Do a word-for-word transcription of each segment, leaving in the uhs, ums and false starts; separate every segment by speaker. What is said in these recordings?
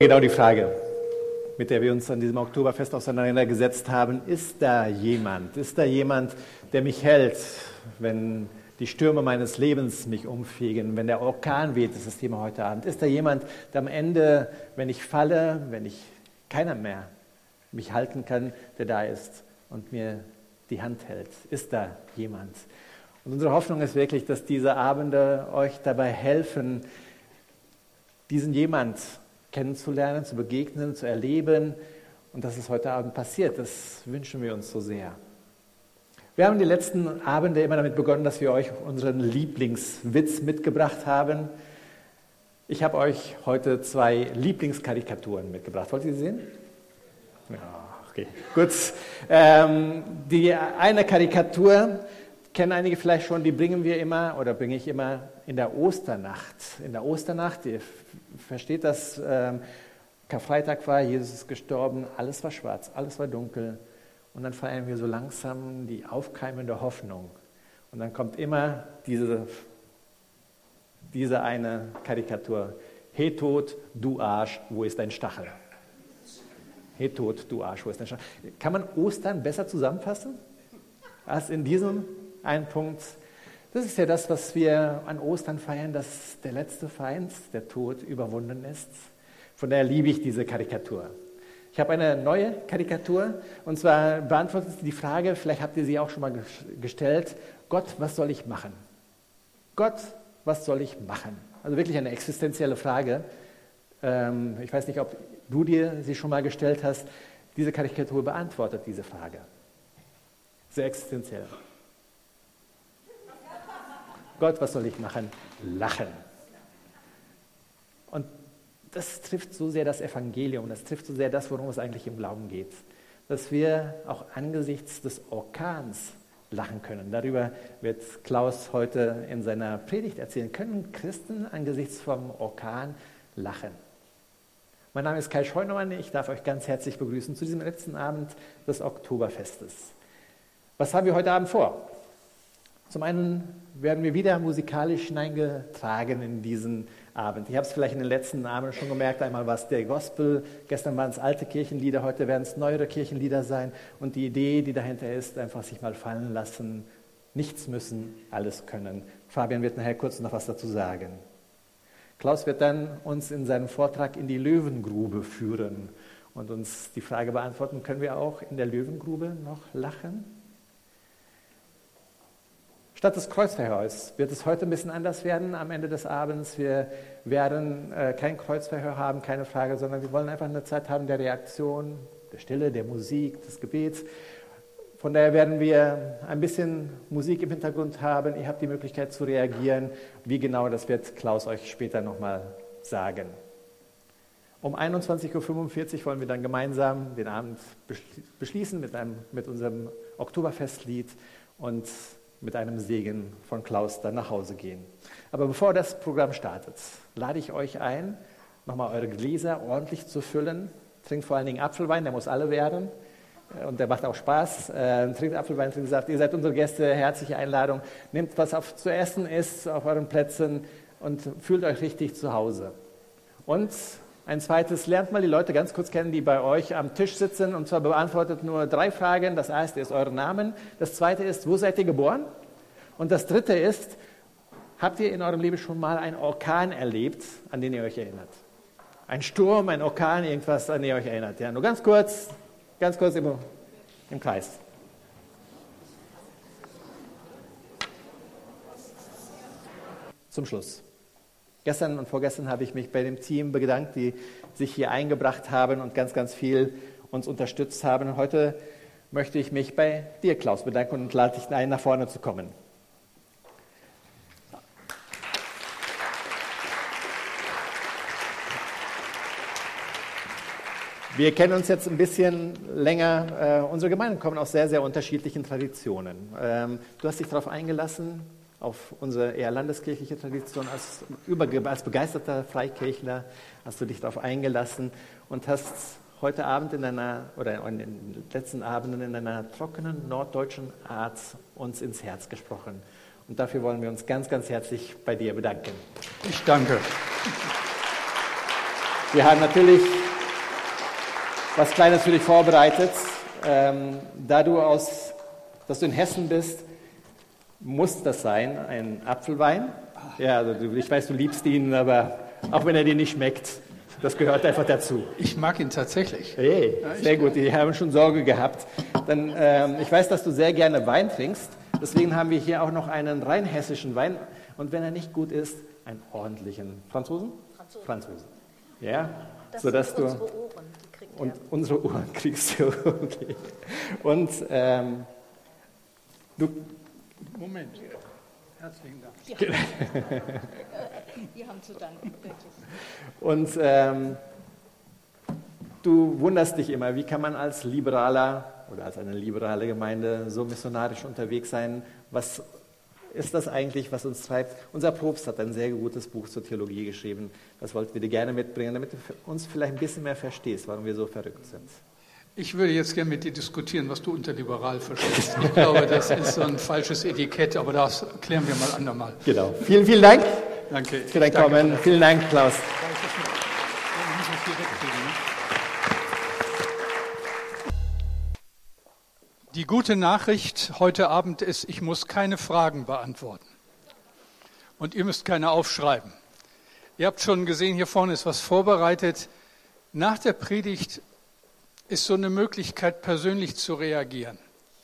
Speaker 1: Genau die Frage, mit der wir uns an diesem Oktoberfest auseinandergesetzt haben. Ist da jemand, ist da jemand, der mich hält, wenn die Stürme meines Lebens mich umfegen, wenn der Orkan weht, ist das Thema heute Abend. Ist da jemand, der am Ende, wenn ich falle, wenn ich keiner mehr mich halten kann, der da ist und mir die Hand hält? Ist da jemand? Und unsere Hoffnung ist wirklich, dass diese Abende euch dabei helfen, diesen jemand kennenzulernen, zu begegnen, zu erleben. Und dass es heute Abend passiert, das wünschen wir uns so sehr. Wir haben die letzten Abende immer damit begonnen, dass wir euch unseren Lieblingswitz mitgebracht haben. Ich habe euch heute zwei Lieblingskarikaturen mitgebracht. Wollt ihr sie sehen? Ja, okay, gut. Ähm, die eine Karikatur kennen einige vielleicht schon, die bringen wir immer oder bringe ich immer in der Osternacht. In der Osternacht, ihr versteht das, ähm, Karfreitag war, Jesus ist gestorben, alles war schwarz, alles war dunkel. Und dann feiern wir so langsam die aufkeimende Hoffnung. Und dann kommt immer diese, diese eine Karikatur. He Tod, du Arsch, wo ist dein Stachel? He Tod, du Arsch, wo ist dein Stachel? Kann man Ostern besser zusammenfassen als in diesem einen Punkt? Das ist ja das, was wir an Ostern feiern, dass der letzte Feind, der Tod, überwunden ist. Von daher liebe ich diese Karikatur. Ich habe eine neue Karikatur, und zwar beantwortet sie die Frage, vielleicht habt ihr sie auch schon mal gestellt, Gott, was soll ich machen? Gott, was soll ich machen? Also wirklich eine existenzielle Frage. Ähm, ich weiß nicht, ob du dir sie schon mal gestellt hast. Diese Karikatur beantwortet diese Frage. Sehr existenziell. Gott, was soll ich machen? Lachen. Und das trifft so sehr das Evangelium, das trifft so sehr das, worum es eigentlich im Glauben geht. Dass wir auch angesichts des Orkans lachen können. Darüber wird Klaus heute in seiner Predigt erzählen. Können Christen angesichts vom Orkan lachen? Mein Name ist Kai Scheunemann, ich darf euch ganz herzlich begrüßen zu diesem letzten Abend des Oktoberfestes. Was haben wir heute Abend vor? Zum einen werden wir wieder musikalisch hineingetragen in diesen Abend. Ich habe es vielleicht in den letzten Abenden schon gemerkt, einmal war es der Gospel, gestern waren es alte Kirchenlieder, heute werden es neuere Kirchenlieder sein. Und die Idee, die dahinter ist, einfach sich mal fallen lassen, nichts müssen, alles können. Fabian wird nachher kurz noch was dazu sagen. Klaus wird dann uns in seinem Vortrag in die Löwengrube führen und uns die Frage beantworten, können wir auch in der Löwengrube noch lachen? Statt des Kreuzverhörs wird es heute ein bisschen anders werden am Ende des Abends. Wir werden äh, kein Kreuzverhör haben, keine Frage, sondern wir wollen einfach eine Zeit haben der Reaktion, der Stille, der Musik, des Gebets. Von daher werden wir ein bisschen Musik im Hintergrund haben. Ihr habt die Möglichkeit zu reagieren. Wie genau, das wird Klaus euch später nochmal sagen. Um einundzwanzig Uhr fünfundvierzig wollen wir dann gemeinsam den Abend beschließen mit, einem, mit unserem Oktoberfestlied und mit einem Segen von Klaus dann nach Hause gehen. Aber bevor das Programm startet, lade ich euch ein, nochmal eure Gläser ordentlich zu füllen. Trinkt vor allen Dingen Apfelwein, der muss alle werden und der macht auch Spaß. Äh, trinkt Apfelwein, trinkt Saft. Ihr seid unsere Gäste, herzliche Einladung. Nehmt, was auf, zu essen ist auf euren Plätzen und fühlt euch richtig zu Hause. Und ein zweites, lernt mal die Leute ganz kurz kennen, die bei euch am Tisch sitzen, und zwar beantwortet nur drei Fragen. Das erste ist euren Namen, das zweite ist, wo seid ihr geboren? Und das dritte ist, habt ihr in eurem Leben schon mal einen Orkan erlebt, an den ihr euch erinnert? Ein Sturm, ein Orkan, irgendwas, an den ihr euch erinnert? Ja, nur ganz kurz, ganz kurz im, im Kreis. Zum Schluss. Gestern und vorgestern habe ich mich bei dem Team bedankt, die sich hier eingebracht haben und ganz, ganz viel uns unterstützt haben. Und heute möchte ich mich bei dir, Klaus, bedanken und lade dich ein, nach vorne zu kommen. Wir kennen uns jetzt ein bisschen länger. Äh, unsere Gemeinden kommen aus sehr, sehr unterschiedlichen Traditionen. Ähm, du hast dich darauf eingelassen, auf unsere eher landeskirchliche Tradition. Als, über, als begeisterter Freikirchler hast du dich darauf eingelassen und hast heute Abend in einer, oder in den letzten Abenden in einer trockenen norddeutschen Art uns ins Herz gesprochen. Und dafür wollen wir uns ganz, ganz herzlich bei dir bedanken.
Speaker 2: Ich danke.
Speaker 1: Wir haben natürlich was Kleines für dich vorbereitet. Ähm, da du aus, dass du in Hessen bist, muss das sein, ein Apfelwein. Ja, also du, ich weiß, du liebst ihn, aber auch wenn er dir nicht schmeckt, das gehört einfach dazu.
Speaker 2: Ich mag ihn tatsächlich.
Speaker 1: Hey,
Speaker 2: ja,
Speaker 1: sehr gut, die haben schon Sorge gehabt. Dann, ähm, ich weiß, dass du sehr gerne Wein trinkst, deswegen haben wir hier auch noch einen rein hessischen Wein. Und wenn er nicht gut ist, einen ordentlichen Franzosen?
Speaker 3: Franzosen.
Speaker 1: Franzosen. Ja,
Speaker 3: das
Speaker 1: sodass
Speaker 3: sind
Speaker 1: du
Speaker 3: unsere Ohren, die kriegt
Speaker 1: und
Speaker 3: er.
Speaker 1: unsere Ohren kriegst du. Okay. Und ähm, du.
Speaker 2: Moment. Herzlichen Dank.
Speaker 3: Ja. Wir haben zu danken, wirklich.
Speaker 1: Und ähm, du wunderst dich immer, wie kann man als Liberaler oder als eine liberale Gemeinde so missionarisch unterwegs sein? Was ist das eigentlich, was uns treibt? Unser Propst hat ein sehr gutes Buch zur Theologie geschrieben. Das wollten wir dir gerne mitbringen, damit du uns vielleicht ein bisschen mehr verstehst, warum wir so verrückt sind.
Speaker 2: Ich würde jetzt gerne mit dir diskutieren, was du unter liberal verstehst. Ich glaube, das ist so ein falsches Etikett, aber das klären wir mal andermal.
Speaker 1: Genau. Vielen, vielen Dank
Speaker 2: Danke.
Speaker 1: für dein Kommen. Vielen Dank, Klaus.
Speaker 2: Die gute Nachricht heute Abend ist, ich muss keine Fragen beantworten. Und ihr müsst keine aufschreiben. Ihr habt schon gesehen, hier vorne ist was vorbereitet. Nach der Predigt ist so eine Möglichkeit, persönlich zu reagieren.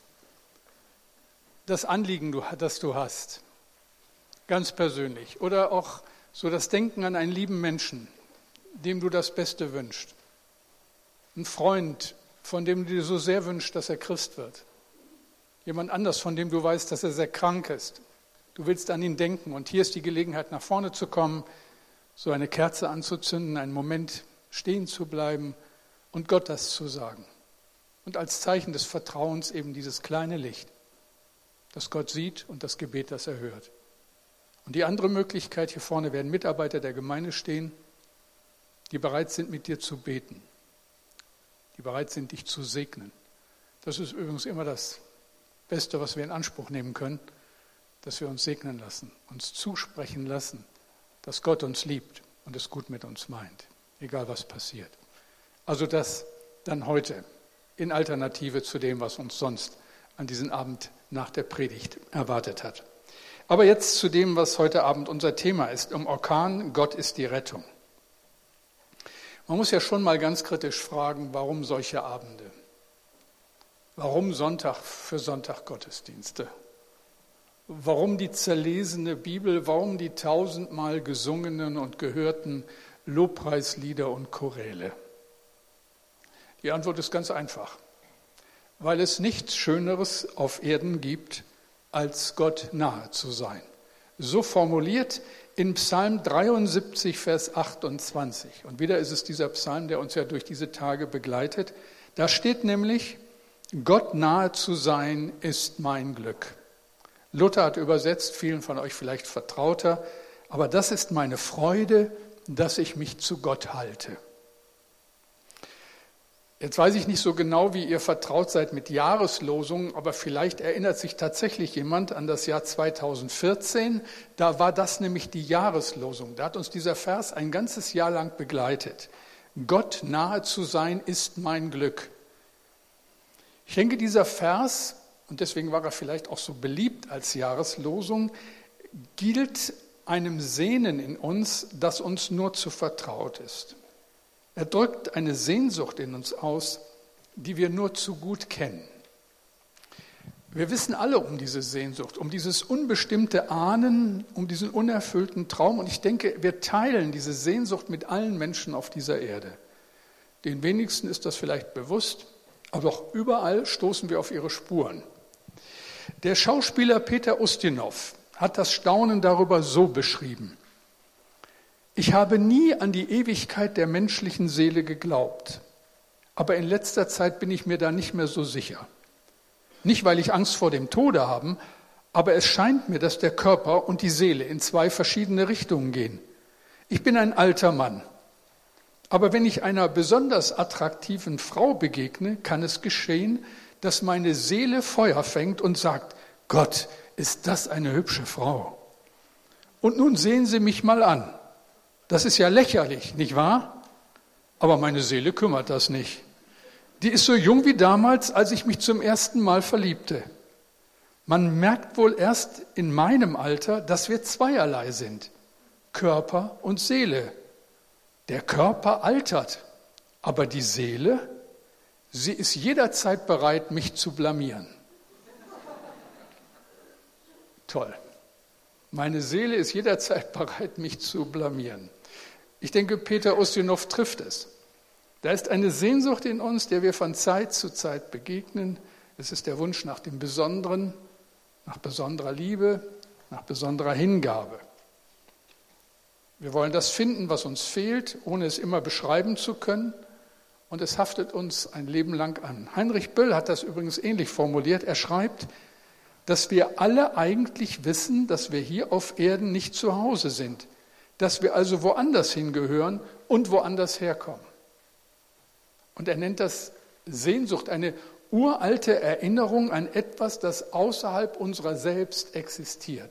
Speaker 2: Das Anliegen, das du hast, ganz persönlich. Oder auch so das Denken an einen lieben Menschen, dem du das Beste wünschst. Ein Freund, von dem du dir so sehr wünschst, dass er Christ wird. Jemand anders, von dem du weißt, dass er sehr krank ist. Du willst an ihn denken. Und hier ist die Gelegenheit, nach vorne zu kommen, so eine Kerze anzuzünden, einen Moment stehen zu bleiben und Gott das zu sagen. Und als Zeichen des Vertrauens eben dieses kleine Licht, das Gott sieht und das Gebet, das er hört. Und die andere Möglichkeit, hier vorne werden Mitarbeiter der Gemeinde stehen, die bereit sind, mit dir zu beten, die bereit sind, dich zu segnen. Das ist übrigens immer das Beste, was wir in Anspruch nehmen können, dass wir uns segnen lassen, uns zusprechen lassen, dass Gott uns liebt und es gut mit uns meint, egal was passiert. Also das dann heute in Alternative zu dem, was uns sonst an diesem Abend nach der Predigt erwartet hat. Aber jetzt zu dem, was heute Abend unser Thema ist, um Orkan, Gott ist die Rettung. Man muss ja schon mal ganz kritisch fragen, warum solche Abende? Warum Sonntag für Sonntag Gottesdienste? Warum die zerlesene Bibel? Warum die tausendmal gesungenen und gehörten Lobpreislieder und Choräle? Die Antwort ist ganz einfach. Weil es nichts Schöneres auf Erden gibt, als Gott nahe zu sein. So formuliert in Psalm dreiundsiebzig, Vers achtundzwanzig. Und wieder ist es dieser Psalm, der uns ja durch diese Tage begleitet. Da steht nämlich, Gott nahe zu sein ist mein Glück. Luther hat übersetzt, vielen von euch vielleicht vertrauter, aber das ist meine Freude, dass ich mich zu Gott halte. Jetzt weiß ich nicht so genau, wie ihr vertraut seid mit Jahreslosungen, aber vielleicht erinnert sich tatsächlich jemand an das Jahr zweitausendvierzehn. Da war das nämlich die Jahreslosung. Da hat uns dieser Vers ein ganzes Jahr lang begleitet. Gott nahe zu sein ist mein Glück. Ich denke, dieser Vers, und deswegen war er vielleicht auch so beliebt als Jahreslosung, gilt einem Sehnen in uns, das uns nur zu vertraut ist. Er drückt eine Sehnsucht in uns aus, die wir nur zu gut kennen. Wir wissen alle um diese Sehnsucht, um dieses unbestimmte Ahnen, um diesen unerfüllten Traum. Und ich denke, wir teilen diese Sehnsucht mit allen Menschen auf dieser Erde. Den wenigsten ist das vielleicht bewusst, aber doch überall stoßen wir auf ihre Spuren. Der Schauspieler Peter Ustinov hat das Staunen darüber so beschrieben. Ich habe nie an die Ewigkeit der menschlichen Seele geglaubt, aber in letzter Zeit bin ich mir da nicht mehr so sicher. Nicht, weil ich Angst vor dem Tode habe, aber es scheint mir, dass der Körper und die Seele in zwei verschiedene Richtungen gehen. Ich bin ein alter Mann, aber wenn ich einer besonders attraktiven Frau begegne, kann es geschehen, dass meine Seele Feuer fängt und sagt, Gott, ist das eine hübsche Frau. Und nun sehen Sie mich mal an. Das ist ja lächerlich, nicht wahr? Aber meine Seele kümmert das nicht. Die ist so jung wie damals, als ich mich zum ersten Mal verliebte. Man merkt wohl erst in meinem Alter, dass wir zweierlei sind. Körper und Seele. Der Körper altert, aber die Seele, sie ist jederzeit bereit, mich zu blamieren. Toll. Meine Seele ist jederzeit bereit, mich zu blamieren. Ich denke, Peter Ustinov trifft es. Da ist eine Sehnsucht in uns, der wir von Zeit zu Zeit begegnen. Es ist der Wunsch nach dem Besonderen, nach besonderer Liebe, nach besonderer Hingabe. Wir wollen das finden, was uns fehlt, ohne es immer beschreiben zu können. Und es haftet uns ein Leben lang an. Heinrich Böll hat das übrigens ähnlich formuliert. Er schreibt, dass wir alle eigentlich wissen, dass wir hier auf Erden nicht zu Hause sind, dass wir also woanders hingehören und woanders herkommen. Und er nennt das Sehnsucht, eine uralte Erinnerung an etwas, das außerhalb unserer selbst existiert.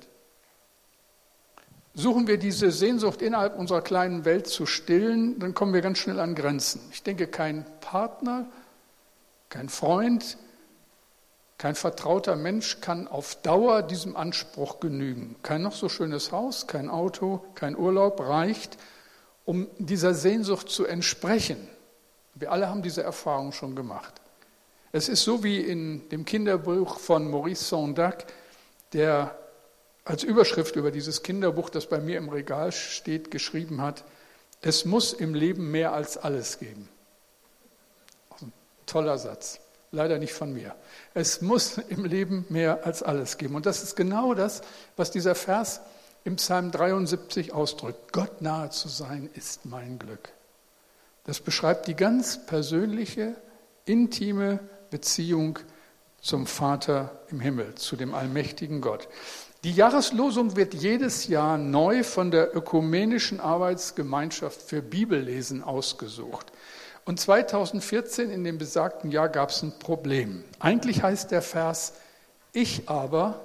Speaker 2: Suchen wir diese Sehnsucht innerhalb unserer kleinen Welt zu stillen, dann kommen wir ganz schnell an Grenzen. Ich denke, kein Partner, kein Freund, kein vertrauter Mensch kann auf Dauer diesem Anspruch genügen. Kein noch so schönes Haus, kein Auto, kein Urlaub reicht, um dieser Sehnsucht zu entsprechen. Wir alle haben diese Erfahrung schon gemacht. Es ist so wie in dem Kinderbuch von Maurice Sendak, der als Überschrift über dieses Kinderbuch, das bei mir im Regal steht, geschrieben hat, es muss im Leben mehr als alles geben. Ein toller Satz. Leider nicht von mir. Es muss im Leben mehr als alles geben. Und das ist genau das, was dieser Vers im Psalm dreiundsiebzig ausdrückt. Gott nahe zu sein, ist mein Glück. Das beschreibt die ganz persönliche, intime Beziehung zum Vater im Himmel, zu dem allmächtigen Gott. Die Jahreslosung wird jedes Jahr neu von der Ökumenischen Arbeitsgemeinschaft für Bibellesen ausgesucht. Und zweitausendvierzehn, in dem besagten Jahr, gab es ein Problem. Eigentlich heißt der Vers, ich aber,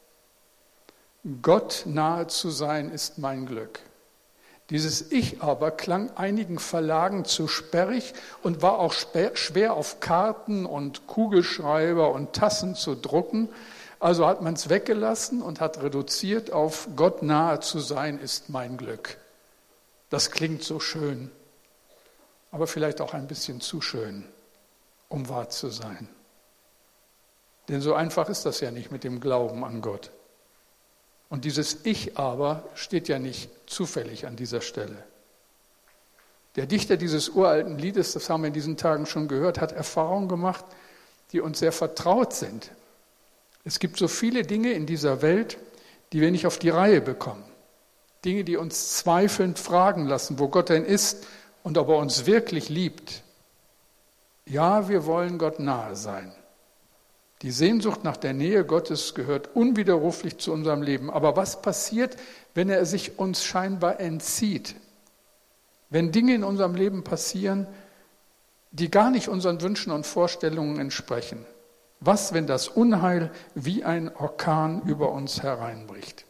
Speaker 2: Gott nahe zu sein, ist mein Glück. Dieses Ich aber klang einigen Verlagen zu sperrig und war auch schwer auf Karten und Kugelschreiber und Tassen zu drucken. Also hat man es weggelassen und hat reduziert auf Gott nahe zu sein, ist mein Glück. Das klingt so schön. Aber vielleicht auch ein bisschen zu schön, um wahr zu sein. Denn so einfach ist das ja nicht mit dem Glauben an Gott. Und dieses Ich aber steht ja nicht zufällig an dieser Stelle. Der Dichter dieses uralten Liedes, das haben wir in diesen Tagen schon gehört, hat Erfahrungen gemacht, die uns sehr vertraut sind. Es gibt so viele Dinge in dieser Welt, die wir nicht auf die Reihe bekommen. Dinge, die uns zweifelnd fragen lassen, wo Gott denn ist, und ob er uns wirklich liebt. Ja, wir wollen Gott nahe sein. Die Sehnsucht nach der Nähe Gottes gehört unwiderruflich zu unserem Leben. Aber was passiert, wenn er sich uns scheinbar entzieht? Wenn Dinge in unserem Leben passieren, die gar nicht unseren Wünschen und Vorstellungen entsprechen? Was, wenn das Unheil wie ein Orkan über uns hereinbricht?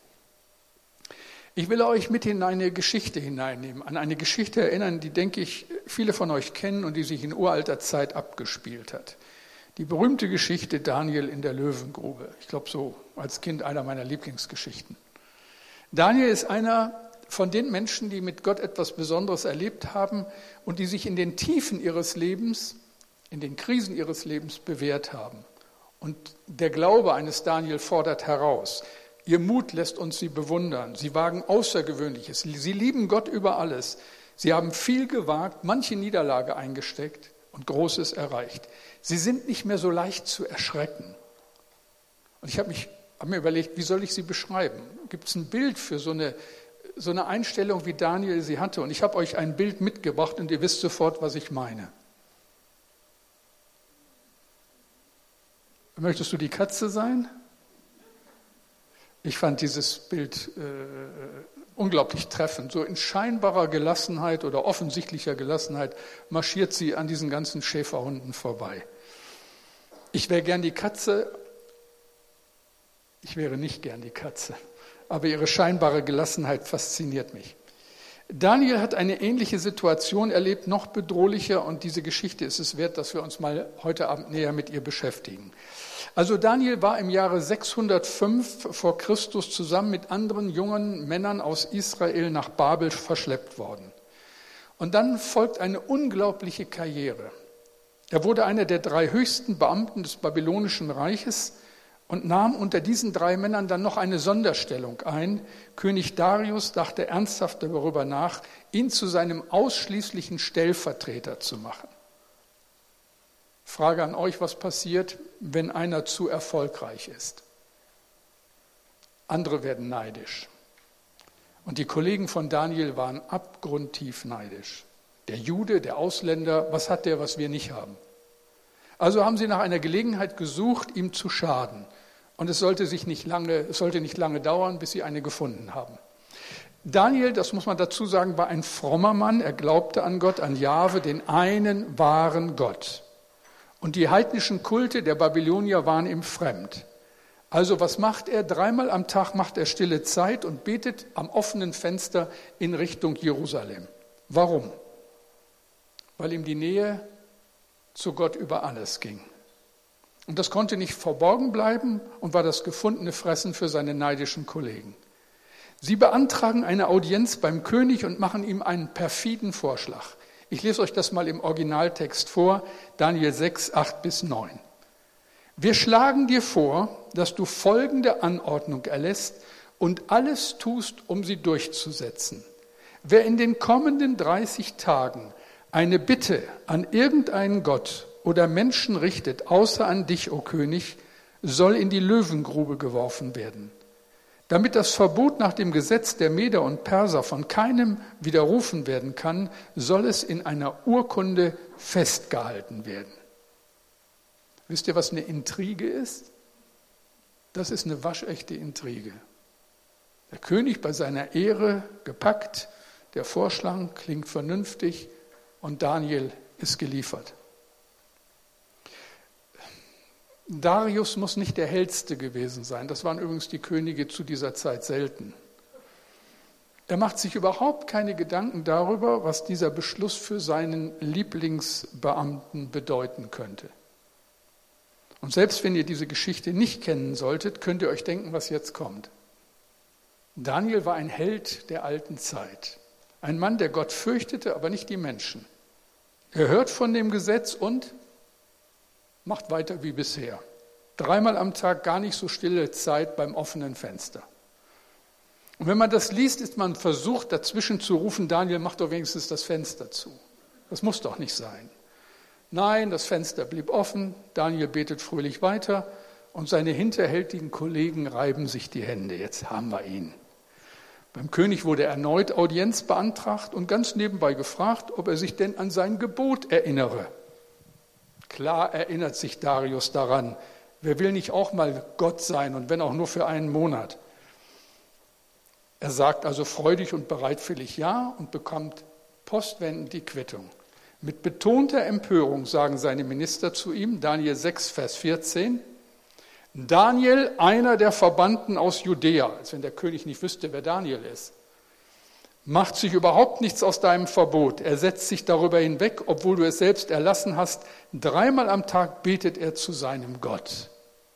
Speaker 2: Ich will euch mit in eine Geschichte hineinnehmen, an eine Geschichte erinnern, die, denke ich, viele von euch kennen und die sich in uralter Zeit abgespielt hat. Die berühmte Geschichte Daniel in der Löwengrube. Ich glaube, so als Kind einer meiner Lieblingsgeschichten. Daniel ist einer von den Menschen, die mit Gott etwas Besonderes erlebt haben und die sich in den Tiefen ihres Lebens, in den Krisen ihres Lebens bewährt haben. Und der Glaube eines Daniel fordert heraus. Ihr Mut lässt uns sie bewundern. Sie wagen Außergewöhnliches. Sie lieben Gott über alles. Sie haben viel gewagt, manche Niederlage eingesteckt und Großes erreicht. Sie sind nicht mehr so leicht zu erschrecken. Und ich habe mich, habe mir überlegt, wie soll ich sie beschreiben? Gibt es ein Bild für so eine, so eine Einstellung, wie Daniel sie hatte? Und ich habe euch ein Bild mitgebracht und ihr wisst sofort, was ich meine. Möchtest du die Katze sein? Ich fand dieses Bild äh, unglaublich treffend. So in scheinbarer Gelassenheit oder offensichtlicher Gelassenheit marschiert sie an diesen ganzen Schäferhunden vorbei. Ich wäre gern die Katze, ich wäre nicht gern die Katze, aber ihre scheinbare Gelassenheit fasziniert mich. Daniel hat eine ähnliche Situation erlebt, noch bedrohlicher, und diese Geschichte ist es wert, dass wir uns mal heute Abend näher mit ihr beschäftigen. Also Daniel war im Jahre sechshundertfünf vor Christus zusammen mit anderen jungen Männern aus Israel nach Babel verschleppt worden. Und dann folgt eine unglaubliche Karriere. Er wurde einer der drei höchsten Beamten des babylonischen Reiches und nahm unter diesen drei Männern dann noch eine Sonderstellung ein. König Darius dachte ernsthaft darüber nach, ihn zu seinem ausschließlichen Stellvertreter zu machen. Frage an euch, was passiert, wenn einer zu erfolgreich ist? Andere werden neidisch. Und die Kollegen von Daniel waren abgrundtief neidisch. Der Jude, der Ausländer, was hat der, was wir nicht haben? Also haben sie nach einer Gelegenheit gesucht, ihm zu schaden. Und es sollte sich nicht lange, es sollte nicht lange dauern, bis sie eine gefunden haben. Daniel, das muss man dazu sagen, war ein frommer Mann. Er glaubte an Gott, an Jahwe, den einen wahren Gott. Und die heidnischen Kulte der Babylonier waren ihm fremd. Also was macht er? Dreimal am Tag macht er stille Zeit und betet am offenen Fenster in Richtung Jerusalem. Warum? Weil ihm die Nähe zu Gott über alles ging. Und das konnte nicht verborgen bleiben und war das gefundene Fressen für seine neidischen Kollegen. Sie beantragen eine Audienz beim König und machen ihm einen perfiden Vorschlag. Ich lese euch das mal im Originaltext vor, Daniel sechs, acht bis neun. Wir schlagen dir vor, dass du folgende Anordnung erlässt und alles tust, um sie durchzusetzen. Wer in den kommenden dreißig Tagen eine Bitte an irgendeinen Gott oder Menschen richtet, außer an dich, o König, soll in die Löwengrube geworfen werden. Damit das Verbot nach dem Gesetz der Meder und Perser von keinem widerrufen werden kann, soll es in einer Urkunde festgehalten werden. Wisst ihr, was eine Intrige ist? Das ist eine waschechte Intrige. Der König bei seiner Ehre gepackt, der Vorschlag klingt vernünftig und Daniel ist geliefert. Darius muss nicht der hellste gewesen sein. Das waren übrigens die Könige zu dieser Zeit selten. Er macht sich überhaupt keine Gedanken darüber, was dieser Beschluss für seinen Lieblingsbeamten bedeuten könnte. Und selbst wenn ihr diese Geschichte nicht kennen solltet, könnt ihr euch denken, was jetzt kommt. Daniel war ein Held der alten Zeit. Ein Mann, der Gott fürchtete, aber nicht die Menschen. Er hört von dem Gesetz und macht weiter wie bisher. Dreimal am Tag gar nicht so stille Zeit beim offenen Fenster. Und wenn man das liest, ist man versucht, dazwischen zu rufen, Daniel, mach doch wenigstens das Fenster zu. Das muss doch nicht sein. Nein, das Fenster blieb offen, Daniel betet fröhlich weiter und seine hinterhältigen Kollegen reiben sich die Hände. Jetzt haben wir ihn. Beim König wurde erneut Audienz beantragt und ganz nebenbei gefragt, ob er sich denn an sein Gebot erinnere. Klar erinnert sich Darius daran. Wer will nicht auch mal Gott sein und wenn auch nur für einen Monat? Er sagt also freudig und bereitwillig ja und bekommt postwendend die Quittung. Mit betonter Empörung sagen seine Minister zu ihm, Daniel sechs, Vers vierzehn, Daniel, einer der Verbannten aus Judäa, als wenn der König nicht wüsste, wer Daniel ist, macht sich überhaupt nichts aus deinem Verbot. Er setzt sich darüber hinweg, obwohl du es selbst erlassen hast. Dreimal am Tag betet er zu seinem Gott.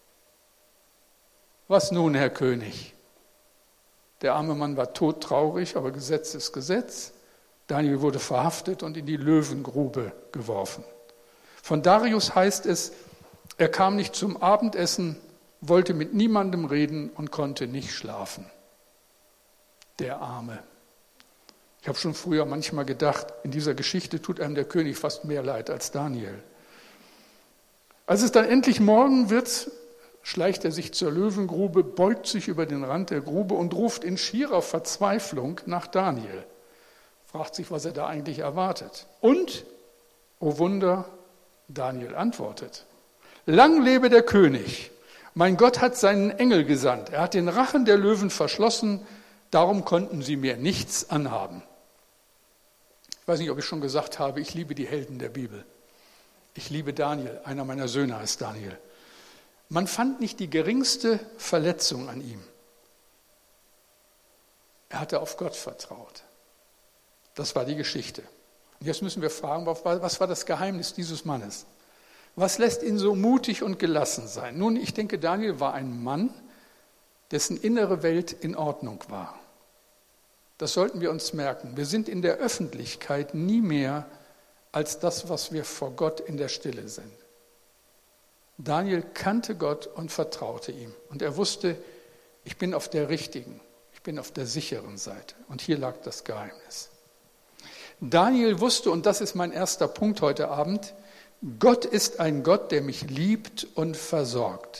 Speaker 2: Was nun, Herr König? Der arme Mann war todtraurig, aber Gesetz ist Gesetz. Daniel wurde verhaftet und in die Löwengrube geworfen. Von Darius heißt es, er kam nicht zum Abendessen, wollte mit niemandem reden und konnte nicht schlafen. Der Arme. Ich habe schon früher manchmal gedacht, in dieser Geschichte tut einem der König fast mehr leid als Daniel. Als es dann endlich morgen wird, schleicht er sich zur Löwengrube, beugt sich über den Rand der Grube und ruft in schierer Verzweiflung nach Daniel. Fragt sich, was er da eigentlich erwartet. Und, oh Wunder, Daniel antwortet. Lang lebe der König. Mein Gott hat seinen Engel gesandt. Er hat den Rachen der Löwen verschlossen. Darum konnten sie mir nichts anhaben. Ich weiß nicht, ob ich schon gesagt habe, ich liebe die Helden der Bibel. Ich liebe Daniel. Einer meiner Söhne heißt Daniel. Man fand nicht die geringste Verletzung an ihm. Er hatte auf Gott vertraut. Das war die Geschichte. Und jetzt müssen wir fragen, was war das Geheimnis dieses Mannes? Was lässt ihn so mutig und gelassen sein? Nun, ich denke, Daniel war ein Mann, dessen innere Welt in Ordnung war. Das sollten wir uns merken. Wir sind in der Öffentlichkeit nie mehr als das, was wir vor Gott in der Stille sind. Daniel kannte Gott und vertraute ihm. Und er wusste, ich bin auf der richtigen, ich bin auf der sicheren Seite. Und hier lag das Geheimnis. Daniel wusste, und das ist mein erster Punkt heute Abend, Gott ist ein Gott, der mich liebt und versorgt.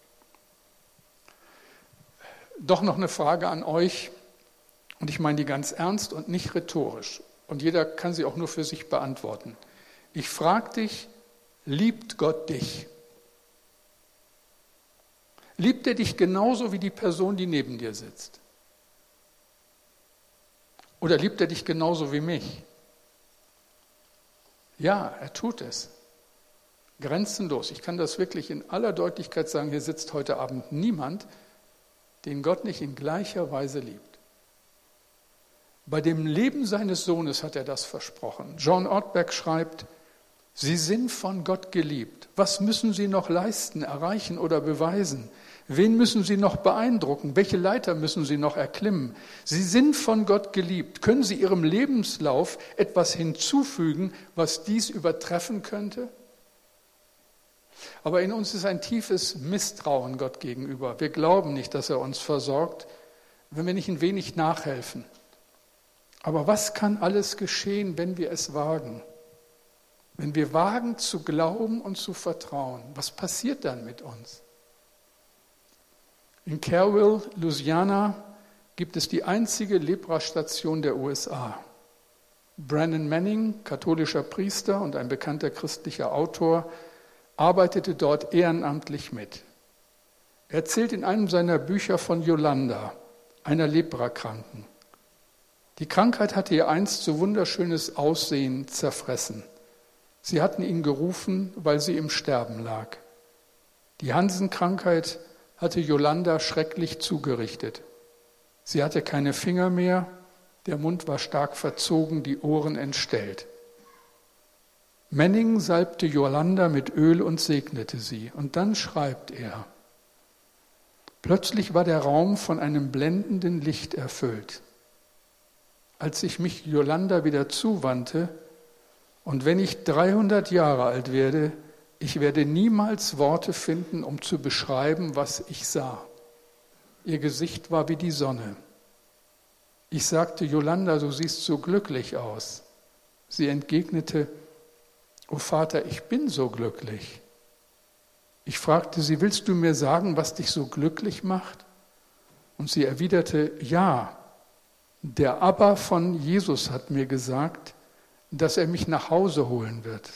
Speaker 2: Doch noch eine Frage an euch, und ich meine die ganz ernst und nicht rhetorisch. Und jeder kann sie auch nur für sich beantworten. Ich frage dich, liebt Gott dich? Liebt er dich genauso wie die Person, die neben dir sitzt? Oder liebt er dich genauso wie mich? Ja, er tut es. Grenzenlos. Ich kann das wirklich in aller Deutlichkeit sagen, hier sitzt heute Abend niemand, den Gott nicht in gleicher Weise liebt. Bei dem Leben seines Sohnes hat er das versprochen. John Ortberg schreibt, Sie sind von Gott geliebt. Was müssen Sie noch leisten, erreichen oder beweisen? Wen müssen Sie noch beeindrucken? Welche Leiter müssen Sie noch erklimmen? Sie sind von Gott geliebt. Können Sie Ihrem Lebenslauf etwas hinzufügen, was dies übertreffen könnte? Aber in uns ist ein tiefes Misstrauen Gott gegenüber. Wir glauben nicht, dass er uns versorgt, wenn wir nicht ein wenig nachhelfen. Aber was kann alles geschehen, wenn wir es wagen? Wenn wir wagen zu glauben und zu vertrauen, was passiert dann mit uns? In Kerrville, Louisiana, gibt es die einzige Lepra-Station der U S A. Brennan Manning, katholischer Priester und ein bekannter christlicher Autor, arbeitete dort ehrenamtlich mit. Er erzählt in einem seiner Bücher von Yolanda, einer Leprakranken. Die Krankheit hatte ihr einst so wunderschönes Aussehen zerfressen. Sie hatten ihn gerufen, weil sie im Sterben lag. Die Hansenkrankheit hatte Yolanda schrecklich zugerichtet. Sie hatte keine Finger mehr, der Mund war stark verzogen, die Ohren entstellt. Manning salbte Yolanda mit Öl und segnete sie. Und dann schreibt er, plötzlich war der Raum von einem blendenden Licht erfüllt. Als ich mich Yolanda wieder zuwandte, und wenn ich dreihundert Jahre alt werde, ich werde niemals Worte finden, um zu beschreiben, was ich sah. Ihr Gesicht war wie die Sonne. Ich sagte, Yolanda, du siehst so glücklich aus. Sie entgegnete, O Vater, ich bin so glücklich. Ich fragte sie, willst du mir sagen, was dich so glücklich macht? Und sie erwiderte, ja, der Abba von Jesus hat mir gesagt, dass er mich nach Hause holen wird.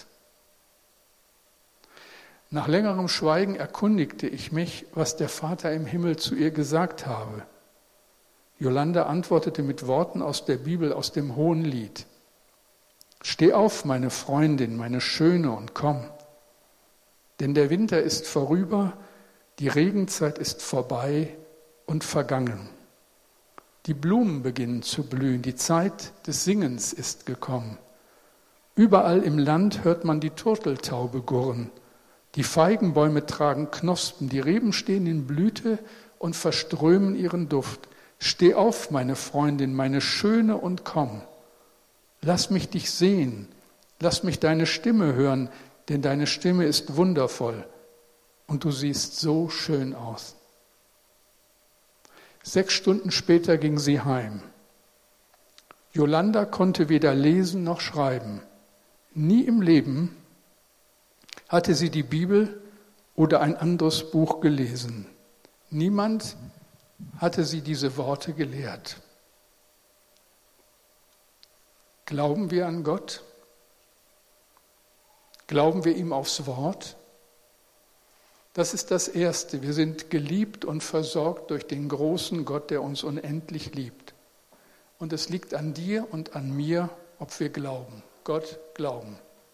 Speaker 2: Nach längerem Schweigen erkundigte ich mich, was der Vater im Himmel zu ihr gesagt habe. Yolanda antwortete mit Worten aus der Bibel, aus dem Hohenlied. Steh auf, meine Freundin, meine Schöne, und komm. Denn der Winter ist vorüber, die Regenzeit ist vorbei und vergangen. Die Blumen beginnen zu blühen, die Zeit des Singens ist gekommen. Überall im Land hört man die Turteltaube gurren. Die Feigenbäume tragen Knospen, die Reben stehen in Blüte und verströmen ihren Duft. Steh auf, meine Freundin, meine Schöne, und komm. Lass mich dich sehen, lass mich deine Stimme hören, denn deine Stimme ist wundervoll und du siehst so schön aus. Sechs Stunden später ging sie heim. Yolanda konnte weder lesen noch schreiben. Nie im Leben hatte sie die Bibel oder ein anderes Buch gelesen. Niemand hatte sie diese Worte gelehrt. Glauben wir an Gott? Glauben wir ihm aufs Wort? Das ist das Erste. Wir sind geliebt und versorgt durch den großen Gott, der uns unendlich liebt. Und es liegt an dir und an mir, ob wir glauben. Gott glauben.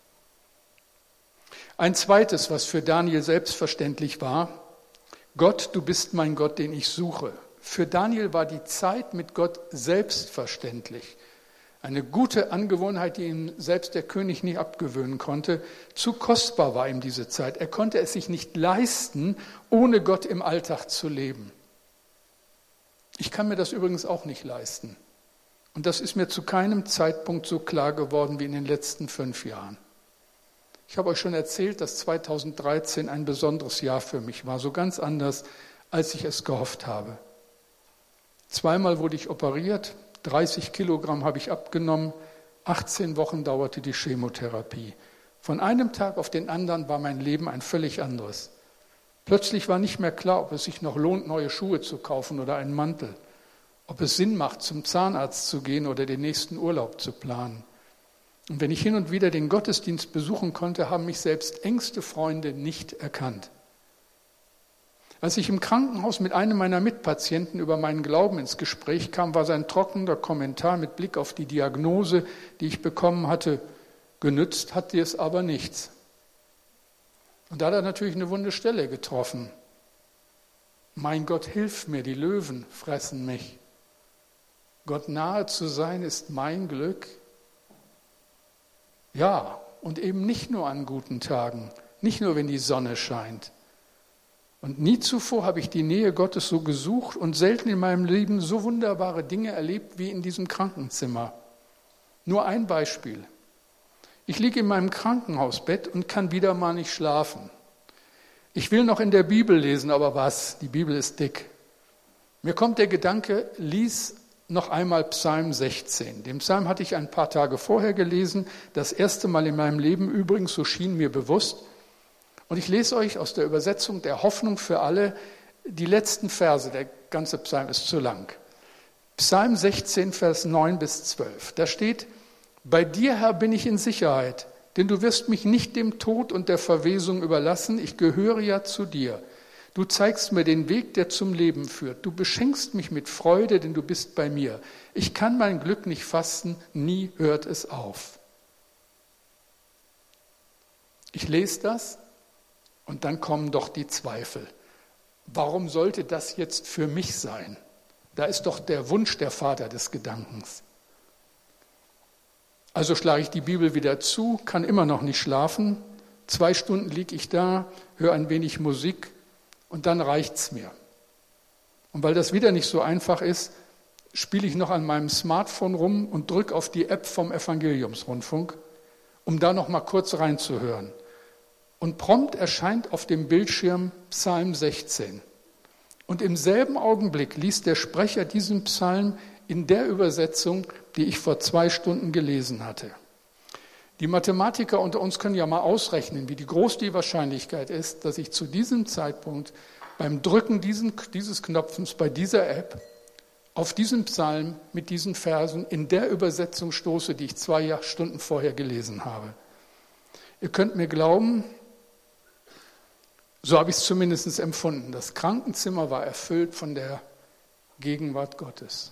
Speaker 2: Ein zweites, was für Daniel selbstverständlich war: Gott, du bist mein Gott, den ich suche. Für Daniel war die Zeit mit Gott selbstverständlich. Eine gute Angewohnheit, die ihm selbst der König nicht abgewöhnen konnte. Zu kostbar war ihm diese Zeit. Er konnte es sich nicht leisten, ohne Gott im Alltag zu leben. Ich kann mir das übrigens auch nicht leisten. Und das ist mir zu keinem Zeitpunkt so klar geworden wie in den letzten fünf Jahren. Ich habe euch schon erzählt, dass zweitausenddreizehn ein besonderes Jahr für mich war, so ganz anders, als ich es gehofft habe. Zweimal wurde ich operiert, dreißig Kilogramm habe ich abgenommen, achtzehn Wochen dauerte die Chemotherapie. Von einem Tag auf den anderen war mein Leben ein völlig anderes. Plötzlich war nicht mehr klar, ob es sich noch lohnt, neue Schuhe zu kaufen oder einen Mantel, ob es Sinn macht, zum Zahnarzt zu gehen oder den nächsten Urlaub zu planen. Und wenn ich hin und wieder den Gottesdienst besuchen konnte, haben mich selbst engste Freunde nicht erkannt. Als ich im Krankenhaus mit einem meiner Mitpatienten über meinen Glauben ins Gespräch kam, war sein trockener Kommentar mit Blick auf die Diagnose, die ich bekommen hatte, genützt hat dir es aber nichts. Und da hat er natürlich eine wunde Stelle getroffen. Mein Gott, hilf mir, die Löwen fressen mich. Gott nahe zu sein ist mein Glück. Ja, und eben nicht nur an guten Tagen, nicht nur, wenn die Sonne scheint. Und nie zuvor habe ich die Nähe Gottes so gesucht und selten in meinem Leben so wunderbare Dinge erlebt wie in diesem Krankenzimmer. Nur ein Beispiel. Ich liege in meinem Krankenhausbett und kann wieder mal nicht schlafen. Ich will noch in der Bibel lesen, aber was? Die Bibel ist dick. Mir kommt der Gedanke, lies noch einmal Psalm sechzehn. Den Psalm hatte ich ein paar Tage vorher gelesen, das erste Mal in meinem Leben übrigens, so schien mir bewusst. Und ich lese euch aus der Übersetzung der Hoffnung für alle die letzten Verse, der ganze Psalm ist zu lang. Psalm sechzehn, Vers neun bis zwölf. Da steht, bei dir, Herr, bin ich in Sicherheit, denn du wirst mich nicht dem Tod und der Verwesung überlassen, ich gehöre ja zu dir. Du zeigst mir den Weg, der zum Leben führt. Du beschenkst mich mit Freude, denn du bist bei mir. Ich kann mein Glück nicht fassen, nie hört es auf. Ich lese das und dann kommen doch die Zweifel. Warum sollte das jetzt für mich sein? Da ist doch der Wunsch der Vater des Gedankens. Also schlage ich die Bibel wieder zu, kann immer noch nicht schlafen. Zwei Stunden liege ich da, höre ein wenig Musik und dann reicht's mir. Und weil das wieder nicht so einfach ist, spiele ich noch an meinem Smartphone rum und drücke auf die App vom Evangeliumsrundfunk, um da noch mal kurz reinzuhören. Und prompt erscheint auf dem Bildschirm Psalm sechzehn. Und im selben Augenblick liest der Sprecher diesen Psalm in der Übersetzung, die ich vor zwei Stunden gelesen hatte. Die Mathematiker unter uns können ja mal ausrechnen, wie groß die Wahrscheinlichkeit ist, dass ich zu diesem Zeitpunkt beim Drücken diesen, dieses Knopfens bei dieser App auf diesen Psalm mit diesen Versen in der Übersetzung stoße, die ich zwei Stunden vorher gelesen habe. Ihr könnt mir glauben, so habe ich es zumindest empfunden. Das Krankenzimmer war erfüllt von der Gegenwart Gottes.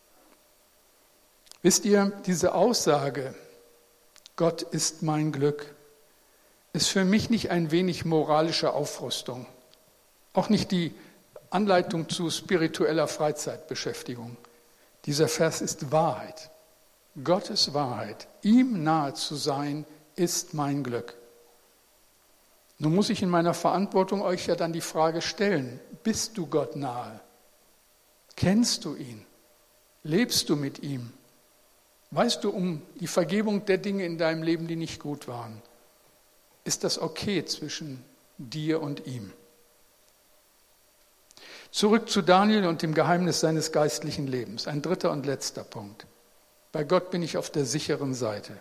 Speaker 2: Wisst ihr, diese Aussage, Gott ist mein Glück, ist für mich nicht ein wenig moralische Aufrüstung, auch nicht die Anleitung zu spiritueller Freizeitbeschäftigung. Dieser Vers ist Wahrheit, Gottes Wahrheit. Ihm nahe zu sein, ist mein Glück. Nun muss ich in meiner Verantwortung euch ja dann die Frage stellen, bist du Gott nahe? Kennst du ihn? Lebst du mit ihm? Weißt du um die Vergebung der Dinge in deinem Leben, die nicht gut waren? Ist das okay zwischen dir und ihm? Zurück zu Daniel und dem Geheimnis seines geistlichen Lebens. Ein dritter und letzter Punkt. Bei Gott bin ich auf der sicheren Seite.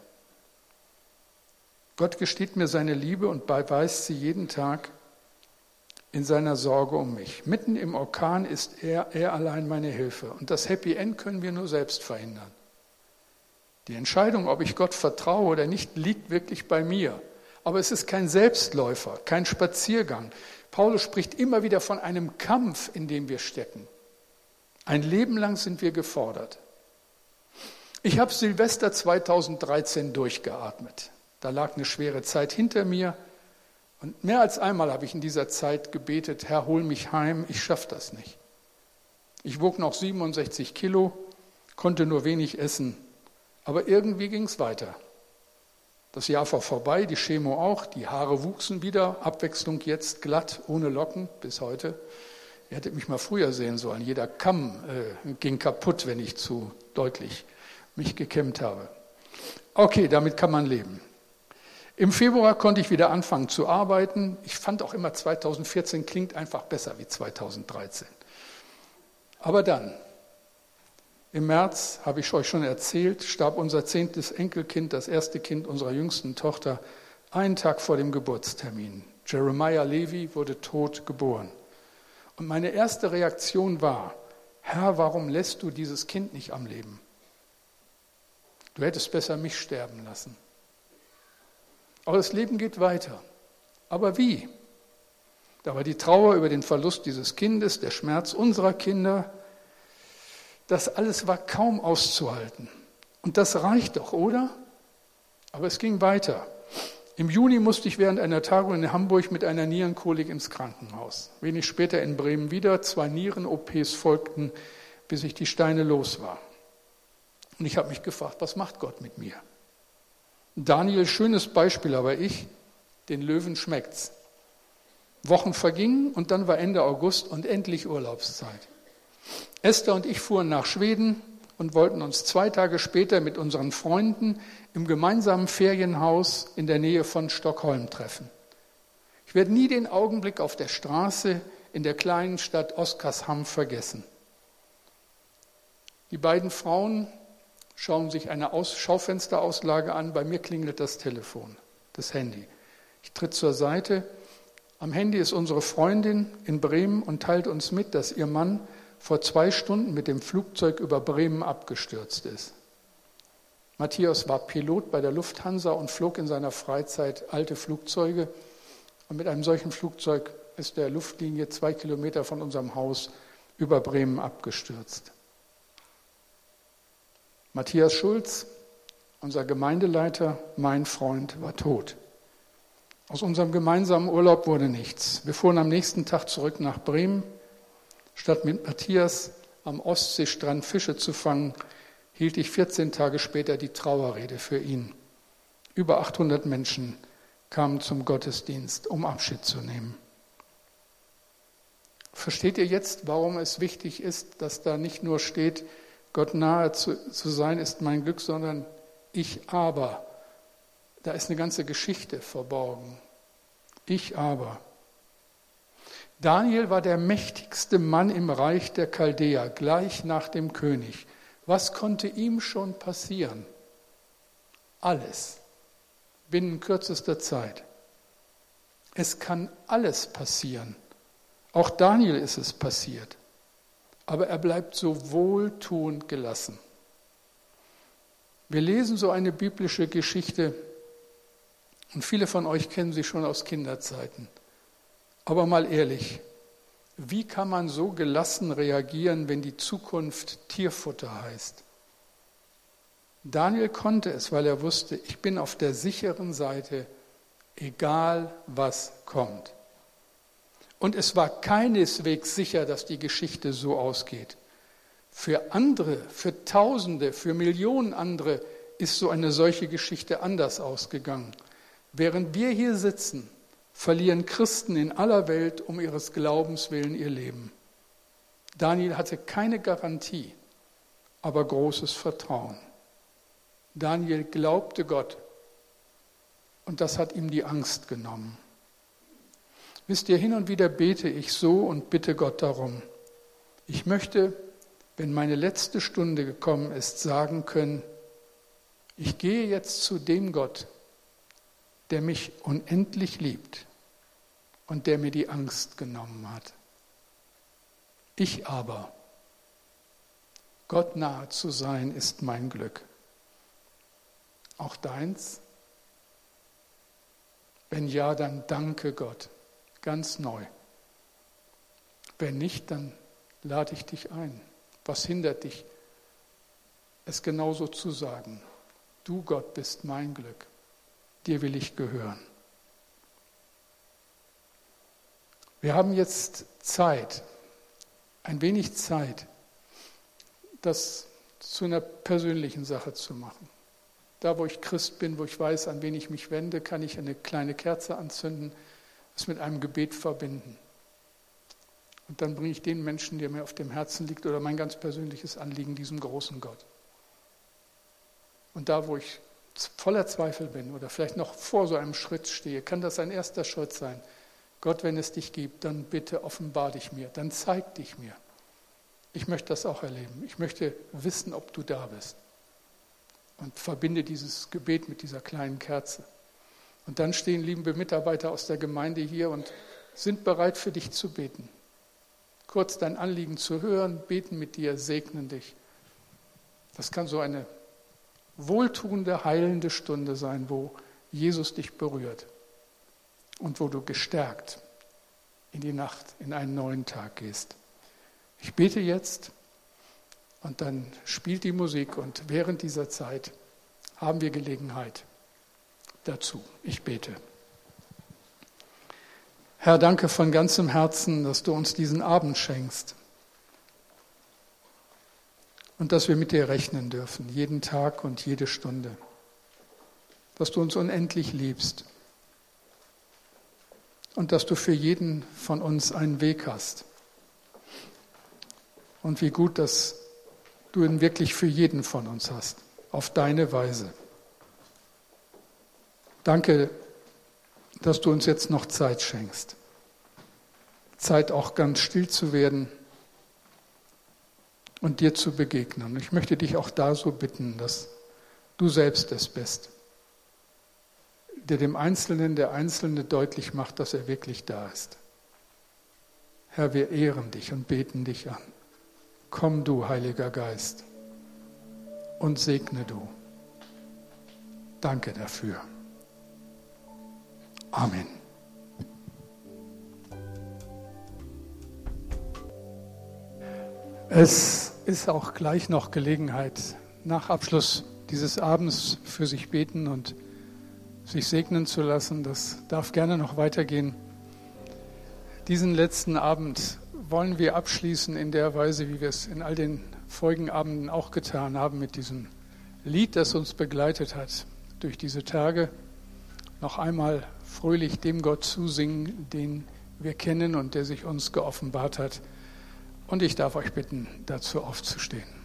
Speaker 2: Gott gesteht mir seine Liebe und beweist sie jeden Tag in seiner Sorge um mich. Mitten im Orkan ist er, er allein meine Hilfe. Und das Happy End können wir nur selbst verhindern. Die Entscheidung, ob ich Gott vertraue oder nicht, liegt wirklich bei mir. Aber es ist kein Selbstläufer, kein Spaziergang. Paulus spricht immer wieder von einem Kampf, in dem wir stecken. Ein Leben lang sind wir gefordert. Ich habe Silvester zweitausenddreizehn durchgeatmet. Da lag eine schwere Zeit hinter mir. Und mehr als einmal habe ich in dieser Zeit gebetet, Herr, hol mich heim, ich schaffe das nicht. Ich wog noch siebenundsechzig Kilo, konnte nur wenig essen. Aber irgendwie ging es weiter. Das Jahr war vorbei, die Chemo auch, die Haare wuchsen wieder, Abwechslung jetzt glatt, ohne Locken bis heute. Ihr hättet mich mal früher sehen sollen, jeder Kamm äh, ging kaputt, wenn ich zu deutlich mich gekämmt habe. Okay, damit kann man leben. Im Februar konnte ich wieder anfangen zu arbeiten. Ich fand auch immer, zweitausendvierzehn klingt einfach besser wie zweitausenddreizehn. Aber dann, im März, habe ich euch schon erzählt, starb unser zehntes Enkelkind, das erste Kind unserer jüngsten Tochter, einen Tag vor dem Geburtstermin. Jeremiah Levy wurde tot geboren. Und meine erste Reaktion war, Herr, warum lässt du dieses Kind nicht am Leben? Du hättest besser mich sterben lassen. Aber das Leben geht weiter. Aber wie? Da war die Trauer über den Verlust dieses Kindes, der Schmerz unserer Kinder. Das alles war kaum auszuhalten. Und das reicht doch, oder? Aber es ging weiter. Im Juni musste ich während einer Tagung in Hamburg mit einer Nierenkolik ins Krankenhaus. Wenig später in Bremen wieder. Zwei Nieren-O Ps folgten, bis ich die Steine los war. Und ich habe mich gefragt, was macht Gott mit mir? Daniel, schönes Beispiel, aber ich, den Löwen schmeckt's. Wochen vergingen und dann war Ende August und endlich Urlaubszeit. Esther und ich fuhren nach Schweden und wollten uns zwei Tage später mit unseren Freunden im gemeinsamen Ferienhaus in der Nähe von Stockholm treffen. Ich werde nie den Augenblick auf der Straße in der kleinen Stadt Oskarshamn vergessen. Die beiden Frauen schauen sich eine Aus- Schaufensterauslage an. Bei mir klingelt das Telefon, das Handy. Ich tritt zur Seite. Am Handy ist unsere Freundin in Bremen und teilt uns mit, dass ihr Mann vor zwei Stunden mit dem Flugzeug über Bremen abgestürzt ist. Matthias war Pilot bei der Lufthansa und flog in seiner Freizeit alte Flugzeuge. Und mit einem solchen Flugzeug ist der Luftlinie zwei Kilometer von unserem Haus über Bremen abgestürzt. Matthias Schulz, unser Gemeindeleiter, mein Freund, war tot. Aus unserem gemeinsamen Urlaub wurde nichts. Wir fuhren am nächsten Tag zurück nach Bremen. Statt mit Matthias am Ostseestrand Fische zu fangen, hielt ich vierzehn Tage später die Trauerrede für ihn. Über achthundert Menschen kamen zum Gottesdienst, um Abschied zu nehmen. Versteht ihr jetzt, warum es wichtig ist, dass da nicht nur steht, Gott nahe zu, zu sein ist mein Glück, sondern ich aber. Da ist eine ganze Geschichte verborgen. Ich aber. Daniel war der mächtigste Mann im Reich der Chaldäer, gleich nach dem König. Was konnte ihm schon passieren? Alles. Binnen kürzester Zeit. Es kann alles passieren. Auch Daniel ist es passiert. Aber er bleibt so wohltuend gelassen. Wir lesen so eine biblische Geschichte und viele von euch kennen sie schon aus Kinderzeiten. Aber mal ehrlich, wie kann man so gelassen reagieren, wenn die Zukunft Tierfutter heißt? Daniel konnte es, weil er wusste, ich bin auf der sicheren Seite, egal was kommt. Und es war keineswegs sicher, dass die Geschichte so ausgeht. Für andere, für Tausende, für Millionen andere ist so eine solche Geschichte anders ausgegangen. Während wir hier sitzen, verlieren Christen in aller Welt um ihres Glaubens willen ihr Leben. Daniel hatte keine Garantie, aber großes Vertrauen. Daniel glaubte Gott und das hat ihm die Angst genommen. Wisst ihr, hin und wieder bete ich so und bitte Gott darum. Ich möchte, wenn meine letzte Stunde gekommen ist, sagen können, ich gehe jetzt zu dem Gott, der mich unendlich liebt und der mir die Angst genommen hat. Ich aber, Gott nahe zu sein, ist mein Glück. Auch deins? Wenn ja, dann danke Gott. Ganz neu. Wenn nicht, dann lade ich dich ein. Was hindert dich, es genauso zu sagen? Du, Gott, bist mein Glück. Dir will ich gehören. Wir haben jetzt Zeit, ein wenig Zeit, das zu einer persönlichen Sache zu machen. Da, wo ich Christ bin, wo ich weiß, an wen ich mich wende, kann ich eine kleine Kerze anzünden, es mit einem Gebet verbinden. Und dann bringe ich den Menschen, der mir auf dem Herzen liegt, oder mein ganz persönliches Anliegen, diesem großen Gott. Und da, wo ich voller Zweifel bin oder vielleicht noch vor so einem Schritt stehe, kann das ein erster Schritt sein. Gott, wenn es dich gibt, dann bitte offenbar dich mir, dann zeig dich mir. Ich möchte das auch erleben. Ich möchte wissen, ob du da bist. Und verbinde dieses Gebet mit dieser kleinen Kerze. Und dann stehen liebe Mitarbeiter aus der Gemeinde hier und sind bereit, für dich zu beten. Kurz dein Anliegen zu hören, beten mit dir, segnen dich. Das kann so eine wohltuende, heilende Stunde sein, wo Jesus dich berührt und wo du gestärkt in die Nacht, in einen neuen Tag gehst. Ich bete jetzt und dann spielt die Musik und während dieser Zeit haben wir Gelegenheit dazu. Ich bete. Herr, danke von ganzem Herzen, dass du uns diesen Abend schenkst und dass wir mit dir rechnen dürfen, jeden Tag und jede Stunde, dass du uns unendlich liebst und dass du für jeden von uns einen Weg hast. Und wie gut, dass du ihn wirklich für jeden von uns hast, auf deine Weise. Danke, dass du uns jetzt noch Zeit schenkst. Zeit auch ganz still zu werden und dir zu begegnen. Ich möchte dich auch da so bitten, dass du selbst es bist, der dem Einzelnen, der Einzelne deutlich macht, dass er wirklich da ist. Herr, wir ehren dich und beten dich an. Komm du, Heiliger Geist, und segne du. Danke dafür. Amen. Es ist auch gleich noch Gelegenheit, nach Abschluss dieses Abends für sich beten und sich segnen zu lassen. Das darf gerne noch weitergehen. Diesen letzten Abend wollen wir abschließen in der Weise, wie wir es in all den vorigen Abenden auch getan haben, mit diesem Lied, das uns begleitet hat durch diese Tage. Noch einmal fröhlich dem Gott zusingen, den wir kennen und der sich uns geoffenbart hat. Und ich darf euch bitten, dazu aufzustehen.